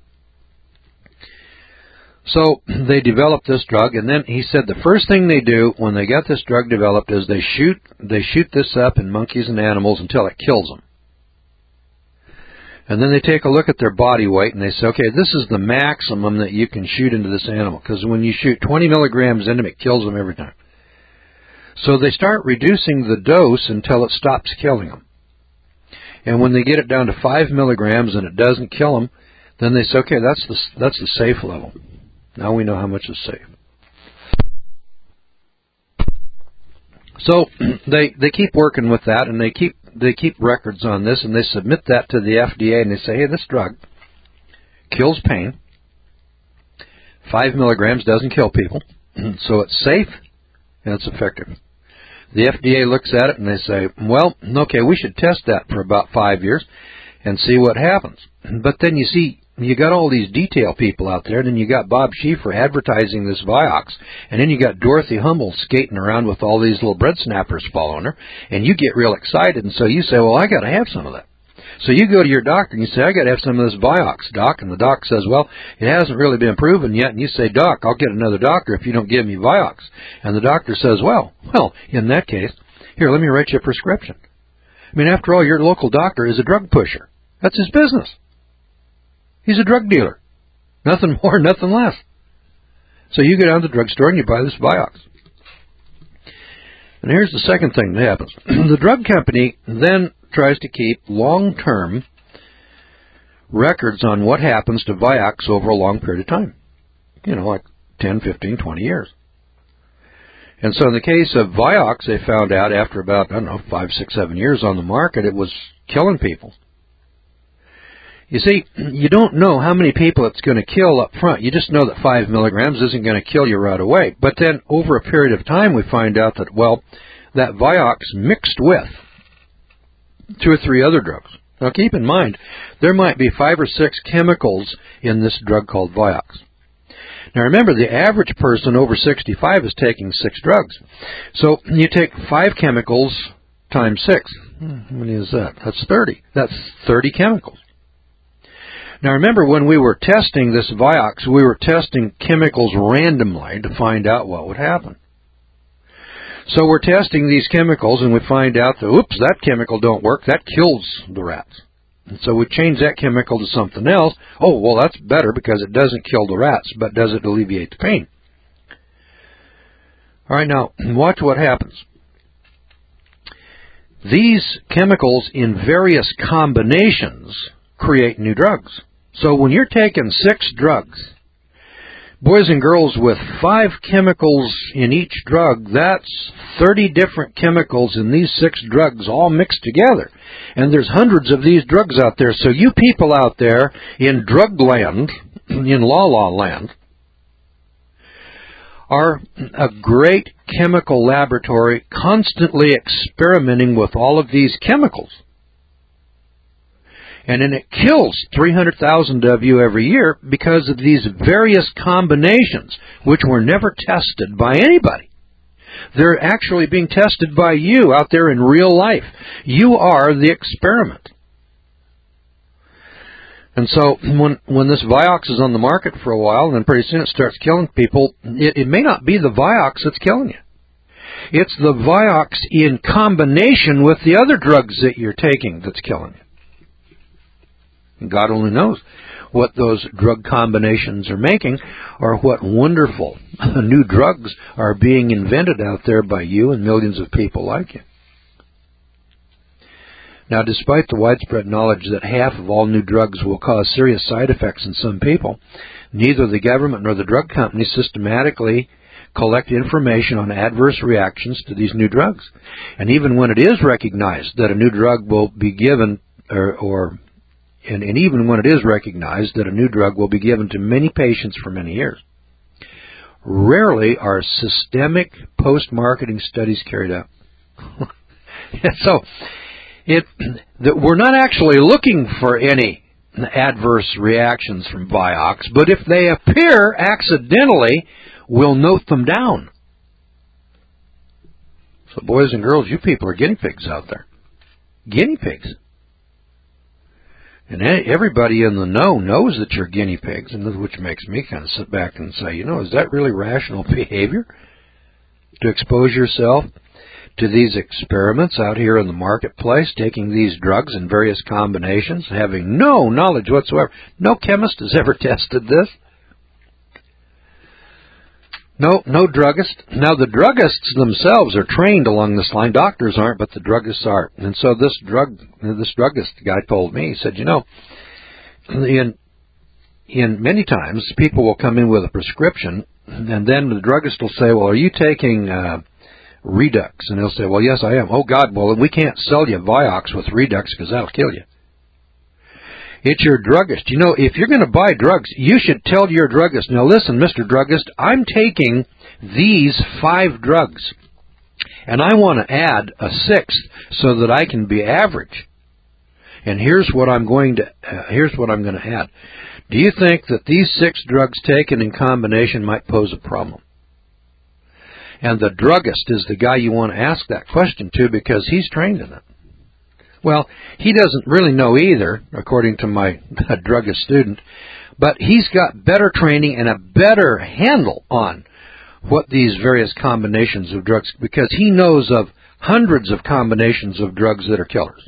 [SPEAKER 2] So they developed this drug, and then he said the first thing they do when they get this drug developed is they shoot this up in monkeys and animals until it kills them. And then they take a look at their body weight, and they say, okay, this is the maximum that you can shoot into this animal, because when you shoot 20 milligrams into them, it kills them every time. So they start reducing the dose until it stops killing them. And when they get it down to 5 milligrams and it doesn't kill them, then they say, okay, that's the safe level. Now we know how much is safe. So they keep working with that, and they keep records on this, and they submit that to the FDA, and they say, hey, this drug kills pain. 5 milligrams doesn't kill people, so it's safe and it's effective. The FDA looks at it and they say, well, okay, we should test that for about 5 years and see what happens. But then you see, you got all these detail people out there, and then you got Bob Schieffer advertising this Vioxx, and then you got Dorothy Hummel skating around with all these little bread snappers following her, and you get real excited, and so you say, well, I got to have some of that. So you go to your doctor and you say, I got to have some of this Vioxx, Doc, and the doc says, well, it hasn't really been proven yet, and you say, Doc, I'll get another doctor if you don't give me Vioxx. And the doctor says, well, in that case, here, let me write you a prescription. I mean, after all, your local doctor is a drug pusher. That's his business. He's a drug dealer. Nothing more, nothing less. So you go down to the drugstore and you buy this Vioxx. And here's the second thing that happens. The drug company then tries to keep long-term records on what happens to Vioxx over a long period of time. Like 10, 15, 20 years. And so in the case of Vioxx, they found out after about, 5, 6, 7 years on the market, it was killing people. You see, you don't know how many people it's going to kill up front. You just know that 5 milligrams isn't going to kill you right away. But then over a period of time, we find out that, that Vioxx mixed with 2 or 3 other drugs. Now keep in mind, there might be 5 or 6 chemicals in this drug called Vioxx. Now remember, the average person over 65 is taking 6 drugs. So you take 5 chemicals times 6. How many is that? That's 30. That's 30 chemicals. Now remember, when we were testing this Vioxx, we were testing chemicals randomly to find out what would happen. So we're testing these chemicals, and we find out that, oops, that chemical don't work. That kills the rats. And so we change that chemical to something else. Oh, well, that's better because it doesn't kill the rats, but does it alleviate the pain? All right, now, watch what happens. These chemicals in various combinations create new drugs. So when you're taking 6 drugs, boys and girls, with 5 chemicals in each drug, that's 30 different chemicals in these 6 drugs all mixed together. And there's hundreds of these drugs out there. So you people out there in drug land, in la land, are a great chemical laboratory constantly experimenting with all of these chemicals. And then it kills 300,000 of you every year because of these various combinations, which were never tested by anybody. They're actually being tested by you out there in real life. You are the experiment. And so when this Vioxx is on the market for a while, and then pretty soon it starts killing people, it may not be the Vioxx that's killing you. It's the Vioxx in combination with the other drugs that you're taking that's killing you. And God only knows what those drug combinations are making, or what wonderful new drugs are being invented out there by you and millions of people like you. Now, despite the widespread knowledge that half of all new drugs will cause serious side effects in some people, neither the government nor the drug companies systematically collect information on adverse reactions to these new drugs. And even when it is recognized that a new drug will be given, and even when it is recognized that a new drug will be given to many patients for many years, rarely are systemic post-marketing studies carried out. So, we're not actually looking for any adverse reactions from Vioxx, but if they appear accidentally, we'll note them down. So boys and girls, you people are guinea pigs out there. Guinea pigs. And everybody in the know knows that you're guinea pigs, and which makes me kind of sit back and say, is that really rational behavior? To expose yourself to these experiments out here in the marketplace, taking these drugs in various combinations, having no knowledge whatsoever. No chemist has ever tested this. No druggist. Now, the druggists themselves are trained along this line. Doctors aren't, but the druggists are. And so this druggist guy told me, he said, in many times, people will come in with a prescription, and then the druggist will say, well, are you taking Redux? And he'll say, well, yes, I am. Oh, God, well, we can't sell you Vioxx with Redux because that'll kill you. It's your druggist. If you're going to buy drugs, you should tell your druggist, now listen, Mr. Druggist, I'm taking these 5 drugs, and I want to add a 6th so that I can be average. And here's what I'm going to add. Do you think that these 6 drugs taken in combination might pose a problem? And the druggist is the guy you want to ask that question to because he's trained in it. Well, he doesn't really know either, according to my druggist student, but he's got better training and a better handle on what these various combinations of drugs, because he knows of hundreds of combinations of drugs that are killers.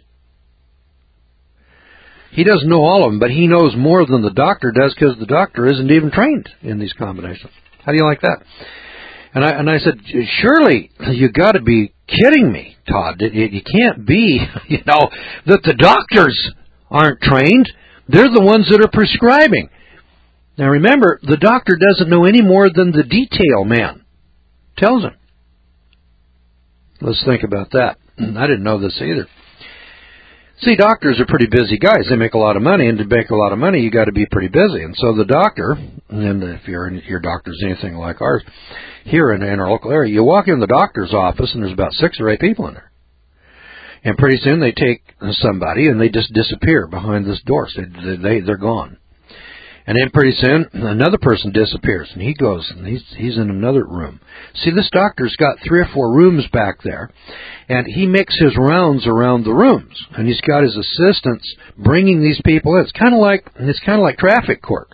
[SPEAKER 2] He doesn't know all of them, but he knows more than the doctor does because the doctor isn't even trained in these combinations. How do you like that? And I said, surely you got to be kidding me, Todd. You can't be, that the doctors aren't trained. They're the ones that are prescribing. Now remember, the doctor doesn't know any more than the detail man tells him. Let's think about that. I didn't know this either. See, doctors are pretty busy guys. They make a lot of money, and to make a lot of money, you got to be pretty busy. And so the doctor, and if your doctor's anything like ours, here in our local area, you walk in the doctor's office, and there's about 6 or 8 people in there. And pretty soon they take somebody, and they just disappear behind this door. So they're gone. And then pretty soon, another person disappears, and he goes, and he's in another room. See, this doctor's got 3 or 4 rooms back there, and he makes his rounds around the rooms, and he's got his assistants bringing these people in. It's kind of like traffic court.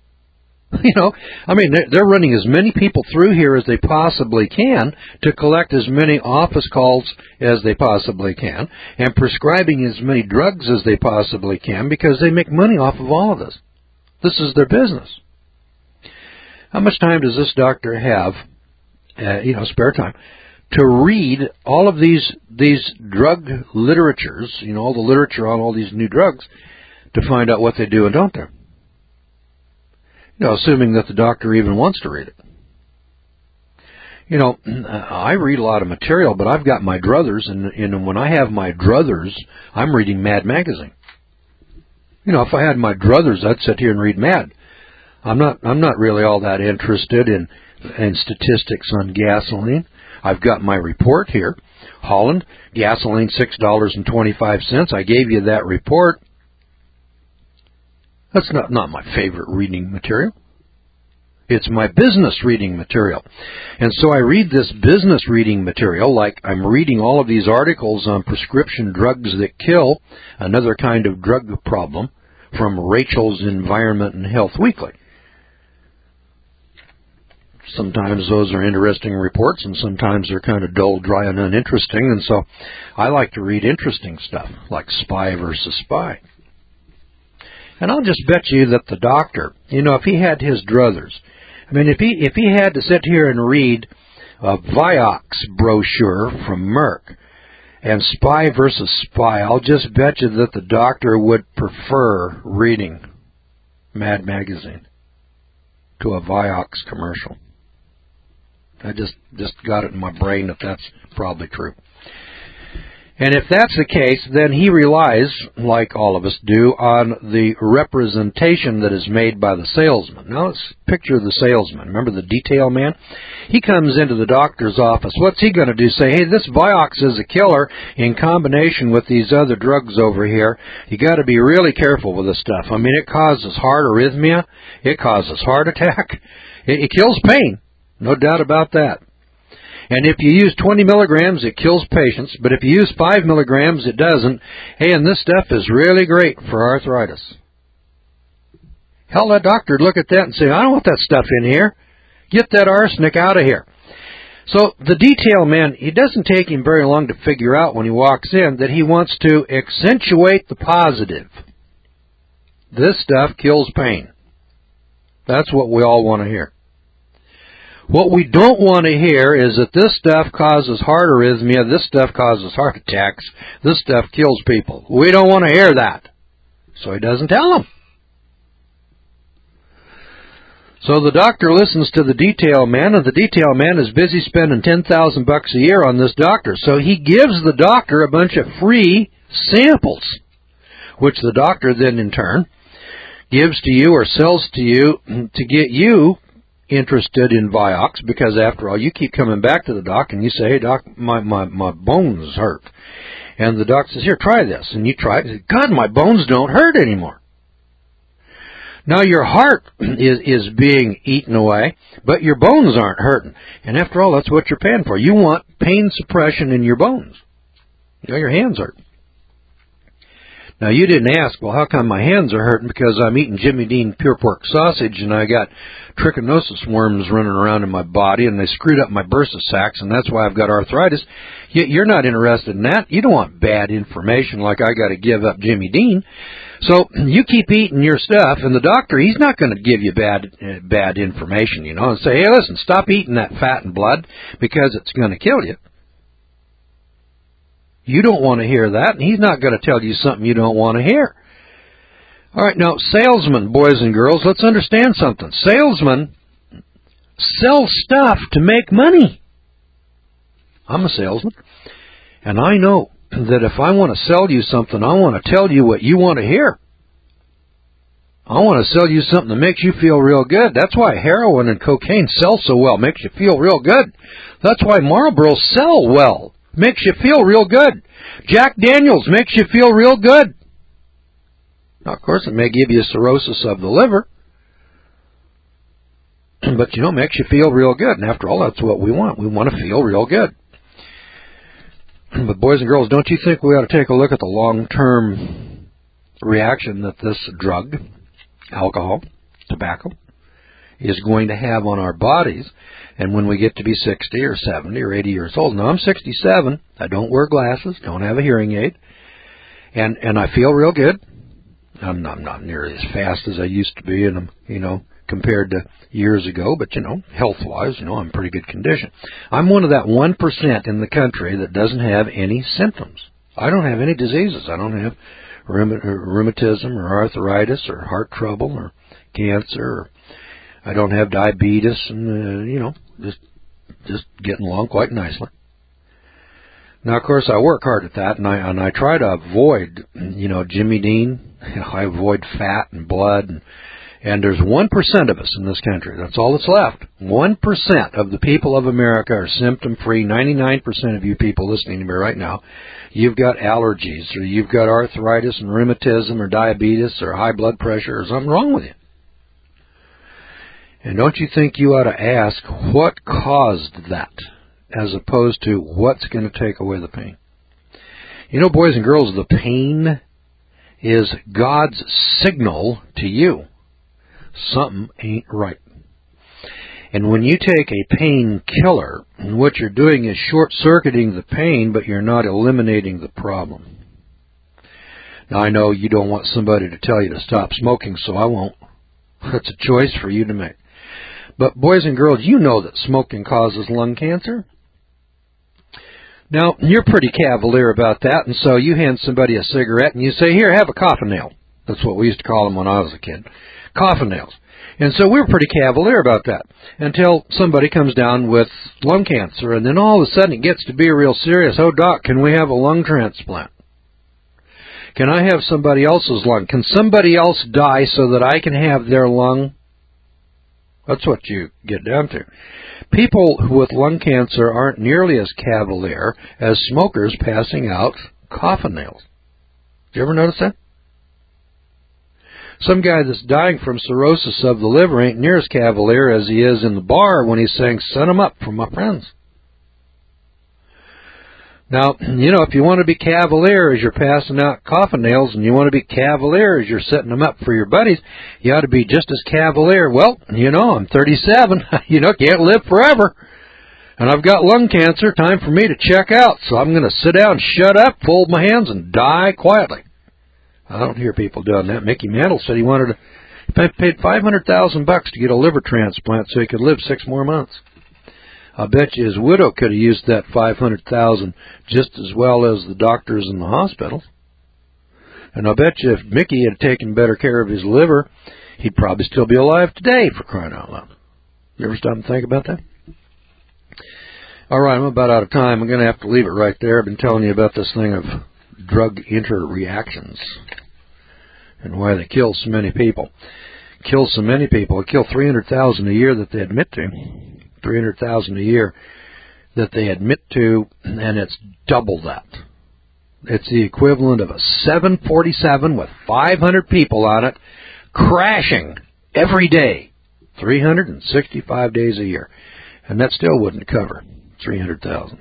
[SPEAKER 2] They're running as many people through here as they possibly can to collect as many office calls as they possibly can, and prescribing as many drugs as they possibly can, because they make money off of all of this. This is their business. How much time does this doctor have spare time, to read all of these drug literatures, all the literature on all these new drugs, to find out what they do and don't do. Assuming that the doctor even wants to read it. I read a lot of material, but I've got my druthers, and when I have my druthers, I'm reading Mad Magazine. If I had my druthers, I'd sit here and read Mad. I'm not really all that interested in statistics on gasoline. I've got my report here. Holland, gasoline $6.25. I gave you that report. That's not my favorite reading material. It's my business reading material. And so I read this business reading material like I'm reading all of these articles on prescription drugs that kill, another kind of drug problem, from Rachel's Environment and Health Weekly. Sometimes those are interesting reports, and sometimes they're kind of dull, dry, and uninteresting. And so I like to read interesting stuff, like Spy versus Spy. And I'll just bet you that the doctor, if he had his druthers, if he had to sit here and read a Vioxx brochure from Merck and Spy versus Spy, I'll just bet you that the doctor would prefer reading Mad Magazine to a Vioxx commercial. I just got it in my brain that that's probably true. And if that's the case, then he relies, like all of us do, on the representation that is made by the salesman. Now let's picture the salesman. Remember the detail man? He comes into the doctor's office. What's he going to do? Say, hey, this Vioxx is a killer in combination with these other drugs over here. You got to be really careful with this stuff. It causes heart arrhythmia. It causes heart attack. It kills pain. No doubt about that. And if you use 20 milligrams, it kills patients. But if you use 5 milligrams, it doesn't. Hey, and this stuff is really great for arthritis. Hell, that doctor would look at that and say, I don't want that stuff in here. Get that arsenic out of here. So the detail man, it doesn't take him very long to figure out when he walks in that he wants to accentuate the positive. This stuff kills pain. That's what we all want to hear. What we don't want to hear is that this stuff causes heart arrhythmia, this stuff causes heart attacks, this stuff kills people. We don't want to hear that. So he doesn't tell them. So the doctor listens to the detail man, and the detail man is busy spending $10,000 a year on this doctor. So he gives the doctor a bunch of free samples, which the doctor then in turn gives to you or sells to you to get you interested in Vioxx, because after all, you keep coming back to the doc and you say, hey doc, my bones hurt. And the doc says, here, try this. And you try it. God, my bones don't hurt anymore. Now your heart is being eaten away, but your bones aren't hurting. And after all, that's what you're paying for. You want pain suppression in your bones. Your hands hurt. Now, you didn't ask, well, how come my hands are hurting? Because I'm eating Jimmy Dean pure pork sausage, and I got trichinosis worms running around in my body, and they screwed up my bursa sacs, and that's why I've got arthritis. You're not interested in that. You don't want bad information like I got to give up Jimmy Dean. So you keep eating your stuff, and the doctor, he's not going to give you bad information, and say, hey, listen, stop eating that fat and blood because it's going to kill you. You don't want to hear that, and he's not going to tell you something you don't want to hear. All right, now, salesmen, boys and girls, let's understand something. Salesmen sell stuff to make money. I'm a salesman, and I know that if I want to sell you something, I want to tell you what you want to hear. I want to sell you something that makes you feel real good. That's why heroin and cocaine sell so well, makes you feel real good. That's why Marlboro sell well. Makes you feel real good. Jack Daniels makes you feel real good. Now, of course, it may give you cirrhosis of the liver, but, it makes you feel real good. And after all, that's what we want. We want to feel real good. But, boys and girls, don't you think we ought to take a look at the long-term reaction that this drug, alcohol, tobacco, is going to have on our bodies? And when we get to be 60 or 70 or 80 years old, now I'm 67, I don't wear glasses, don't have a hearing aid, and I feel real good. I'm not nearly as fast as I used to be, and I'm, compared to years ago, but, health-wise, I'm in pretty good condition. I'm one of that 1% in the country that doesn't have any symptoms. I don't have any diseases. I don't have rheumatism or arthritis or heart trouble or cancer. Or I don't have diabetes and, just getting along quite nicely. Now, of course, I work hard at that, and I try to avoid, Jimmy Dean. I avoid fat and blood, and there's 1% of us in this country. That's all that's left. 1% of the people of America are symptom-free. 99% of you people listening to me right now, you've got allergies, or you've got arthritis and rheumatism, or diabetes, or high blood pressure, or something wrong with you. And don't you think you ought to ask what caused that, as opposed to what's going to take away the pain? Boys and girls, the pain is God's signal to you. Something ain't right. And when you take a painkiller, what you're doing is short-circuiting the pain, but you're not eliminating the problem. Now, I know you don't want somebody to tell you to stop smoking, so I won't. That's a choice for you to make. But boys and girls, you know that smoking causes lung cancer. Now, you're pretty cavalier about that, and so you hand somebody a cigarette and you say, here, have a coffin nail. That's what we used to call them when I was a kid. Coffin nails. And so we were pretty cavalier about that until somebody comes down with lung cancer, and then all of a sudden it gets to be real serious. Oh, doc, can we have a lung transplant? Can I have somebody else's lung? Can somebody else die so that I can have their lung? That's what you get down to. People with lung cancer aren't nearly as cavalier as smokers passing out coffin nails. Did you ever notice that? Some guy that's dying from cirrhosis of the liver ain't near as cavalier as he is in the bar when he's saying, "Send 'em up for my friends." Now, if you want to be cavalier as you're passing out coffin nails, and you want to be cavalier as you're setting them up for your buddies, you ought to be just as cavalier. Well, I'm 37. Can't live forever. And I've got lung cancer. Time for me to check out. So I'm going to sit down, shut up, fold my hands, and die quietly. I don't hear people doing that. Mickey Mantle said he paid $500,000 to get a liver transplant so he could live 6 more months. I bet you his widow could have used that $500,000 just as well as the doctors in the hospitals. And I bet you if Mickey had taken better care of his liver, he'd probably still be alive today, for crying out loud. You ever stop and think about that? All right, I'm about out of time. I'm going to have to leave it right there. I've been telling you about this thing of drug interreactions and why they kill so many people. They kill 300,000 a year that they admit to. 300,000 a year that they admit to, and it's double that. It's the equivalent of a 747 with 500 people on it crashing every day, 365 days a year. And that still wouldn't cover 300,000.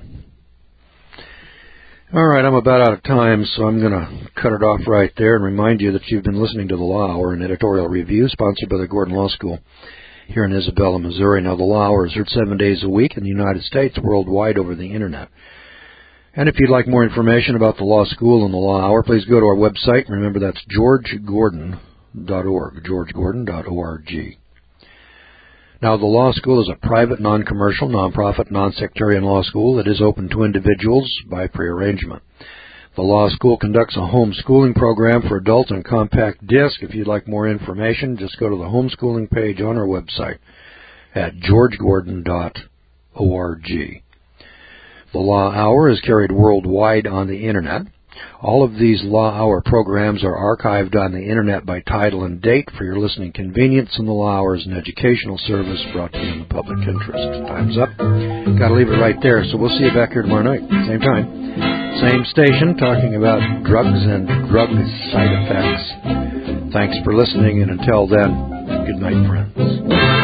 [SPEAKER 2] All right, I'm about out of time, so I'm going to cut it off right there and remind you that you've been listening to The Law Hour, an editorial review sponsored by the Gordon Law School here in Isabella, Missouri. Now, The Law Hour is heard 7 days a week in the United States, worldwide over the Internet. And if you'd like more information about the Law School and the Law Hour, please go to our website. Remember, that's georgegordon.org, georgegordon.org. Now, the Law School is a private, non-commercial, non-profit, non-sectarian law school that is open to individuals by prearrangement. The Law School conducts a homeschooling program for adults on compact disc. If you'd like more information, just go to the homeschooling page on our website at georgegordon.org. The Law Hour is carried worldwide on the Internet. All of these Law Hour programs are archived on the Internet by title and date for your listening convenience, and the Law Hour is an educational service brought to you in the public interest. Time's up. Got to leave it right there, so we'll see you back here tomorrow night, same time, same station, talking about drugs and drug side effects. Thanks for listening, and until then, good night, friends.